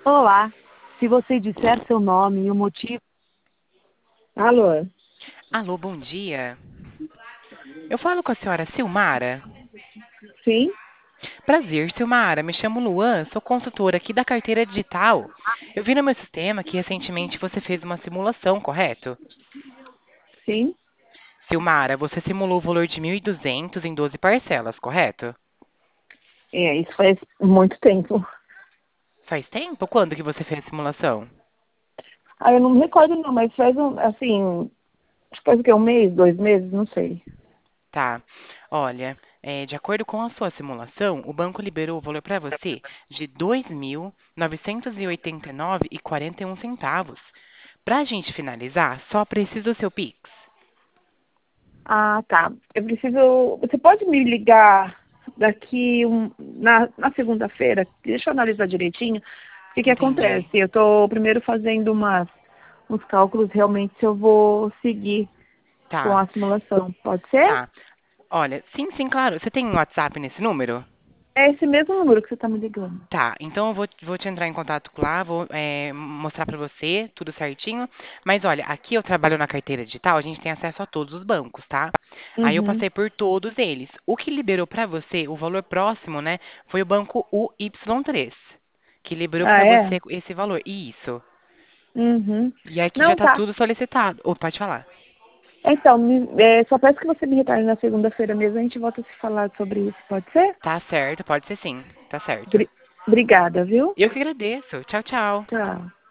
Olá, se você disser seu nome e o motivo. Alô? Alô, bom dia. Eu falo com a senhora Silmara. Sim? Prazer, Silmara. Me chamo Luan, sou consultora aqui da carteira digital. Eu vi no meu sistema que recentemente você fez uma simulação, correto? Sim? Silmara, você simulou o valor de 1.200 em 12 parcelas, correto? Isso faz muito tempo. Faz tempo? Quando que você fez a simulação? Eu não me recordo não, mas faz assim, acho que faz o quê? Um mês, 2 meses, não sei. Tá. Olha, de acordo com a sua simulação, o banco liberou o valor para você de 2.989,41 centavos. Para a gente finalizar, só preciso do seu Pix. Ah, tá. Eu preciso. Você pode me ligar daqui na segunda-feira? Deixa eu analisar direitinho. O que que Entendi. acontece? Eu estou primeiro fazendo uns cálculos realmente se eu vou seguir com Tá, a simulação. Pode ser? tá. Olha, sim, sim, claro. Você tem um WhatsApp nesse número? É esse mesmo número que você está me ligando. Tá, então eu vou te entrar em contato lá, vou mostrar pra você tudo certinho. Mas olha, aqui eu trabalho na carteira digital, a gente tem acesso a todos os bancos, tá? Aí eu Uhum. passei por todos eles. O que liberou pra você o valor próximo, né, foi o banco UY3, que liberou Ah, pra é? você esse valor. Isso. Uhum. E aqui já Não, tá tá. tudo solicitado. Ou pode falar. Então, só peço que você me retorne na segunda-feira mesmo, a gente volta a se falar sobre isso, pode ser? Tá certo, pode ser sim. Tá certo. Bri- Obrigada, viu? Eu que agradeço. Tchau, tchau. Tchau.